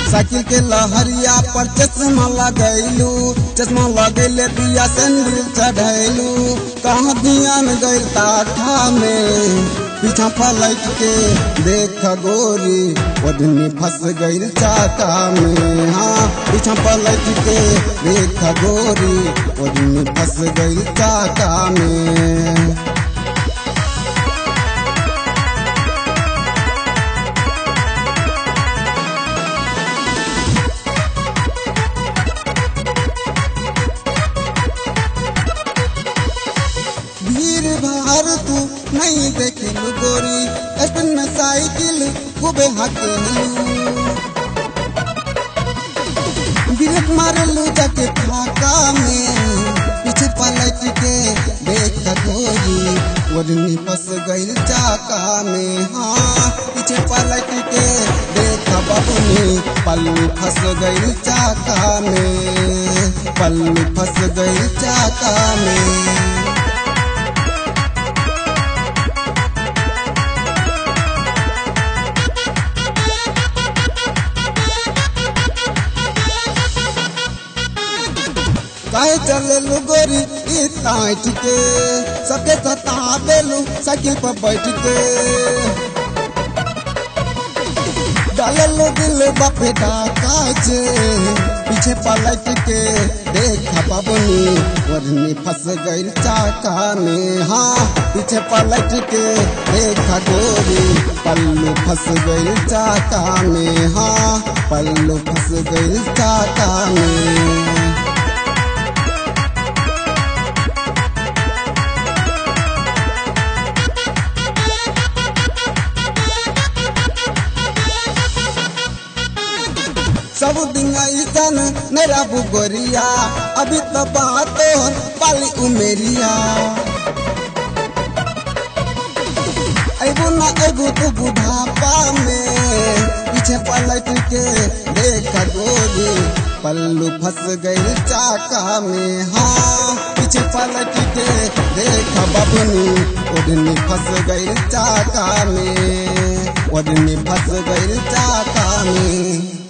Cycle के लहरिया पर चश्मा लगैलू, चश्मा लगैले पिया सैंडल चढ़ैलू। कहाँ ध्यान गइल ताठा में, पीछा पलट के देख गोरी ओढ़नी फंस गइल चाका में। हाँ पीछा पलट के देख गोरी ओढ़नी फंस गइल चाका में। भीड़ भार तू नहीं देखलू गोरी, स्टैंड में साइकिल खूबे हकेलू। ब्रेक मारलू जाके फाका में, पीछे पलट के देख गोरी ओढ़नी फंस गइल चाका में। हाँ पीछे पलट के देख बबुनी पल्लू फंस गइल चाका में, पल्लू फंस गइल चाका में। काहे चललू गोरी टाइट के, सबके सतावेलू साइकिल पर बैठ के। डाललू दिल बापे डाका जे, पीछे पलट के देख बबुनी ओढ़नी फंस गइल चाका में। हाँ पीछे पलट के देख गोरी पल्लू फंस गइल चाका में। हाँ पल्लू फंस गइल चाका में। सब दिन ऐसन मेरा बुगोरिया, अभी तो बात पाली उमेरिया। अबू ना अबू तो बुढ़ापा में, पीछे पलट के देख गोरी पल्लू फंस गइल चाका में। हाँ पीछे पलट के देख बबुनी ओढ़नी फंस गइल चाका में, ओढ़नी फंस गइल चाका में।